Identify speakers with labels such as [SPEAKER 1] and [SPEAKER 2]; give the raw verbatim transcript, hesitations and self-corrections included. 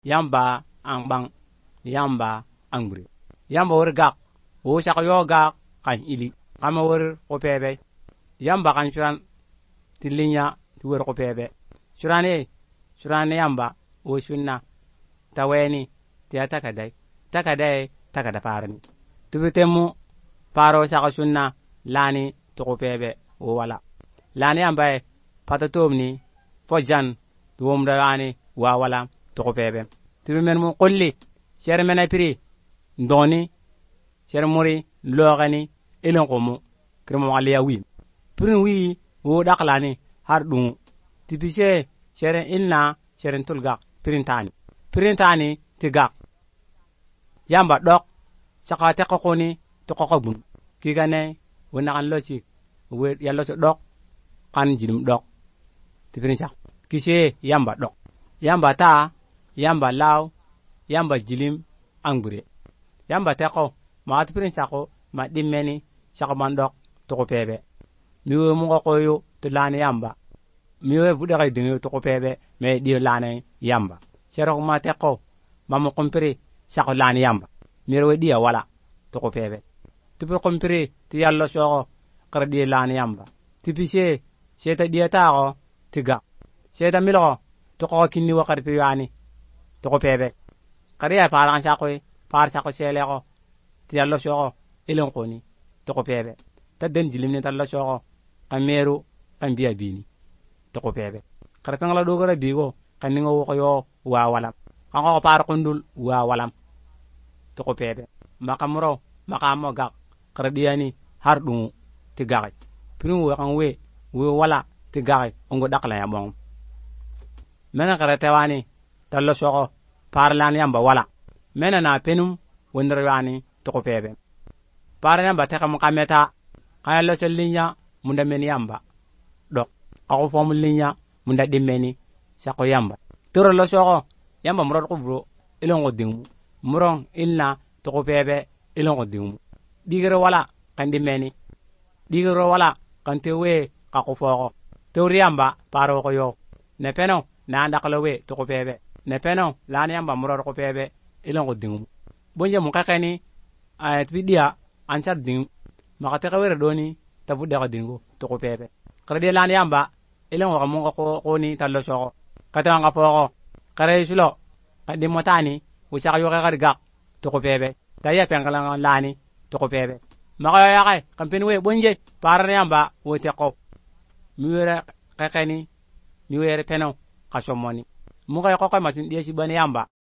[SPEAKER 1] yamba ang bang yamba angure yamba wor gak wo shaka yo gak kan ili kama wor ko pebe yamba kan churan tilinya ti wor ko pebe churane churane yamba wo shunna taweni ti atakadai takadai takada parani tubitemu paro shaka shunna lani to ko pebe wo wala lani yamba patatomni fojan duwomda wani wa wala to ko pebe timen mo qolli sher mena pri ndoni sher muri logani elon ko mo kremo aliya wi prin wi wo daklani har dum tibise sher inna sher tulga prin tani prin tani tiga yamba dok saka te ko ni to ko ko bun ki gane wona kan loci we yallo to dok kan jinim dok tibrin sak kise yamba dok yamba ta yamba law yamba jilim angure yamba teko ma atprin sako ma dimmeni sako mandok to ko pebe miwe mo ko yo to lane yamba miwe buda kay dingo to ko pebe me di lane yamba sero ma teko mamo kompre sako lane yamba mirwe dia wala to ko pebe tupo kompre ti yallo soko kar di lane yamba tipise seta dia ta ko tiga seta milo to ko kinni wakar piwani to ko pebe kariya parang sa ko par sa ko sele ko ti yallo soko ilon ko ni to ko pebe ta den jilim ni tallo soko kameru kan biya bini to ko pebe karapang la dogara bigo kaningo ko yo wa walam kan ko par kundul wa walam to ko pebe makamro makamo gak kardiani har dum ti gak pinu wa kan we we wala ti gak ongo dakla ya mom mena karate wani tallo soko parlan yamba wala mena na penum wondar wani to ko pebe parlan yamba ta kam kameta kayallo sellinya munda men yamba dok ako fom linya munda dimeni sako yamba toro lo soko yamba mro ko bro ilongo ding murong ilna to ko pebe ilongo ding digere wala kan dimeni digere wala kan tewe ka ko foko teori yamba paro ko yo ne peno na anda kalawe to ko pebe ne peno la ne yamba muro ko pebe ilon ko dingum bonje mun kakani ayat bidia ansar ding makate ka wera doni tabu de ko dingo to ko pebe kredi la ne yamba ilon ko mun ko ko ni tallo soko kata nga foko kare sulo kadi motani usaka yo ka ga to ko pebe taya pengala lani to ko pebe makaya ya kai kampen we bonje par ne yamba wote ko miwera kakani miwera peno kasomoni muga ko ko matin dia si bani yamba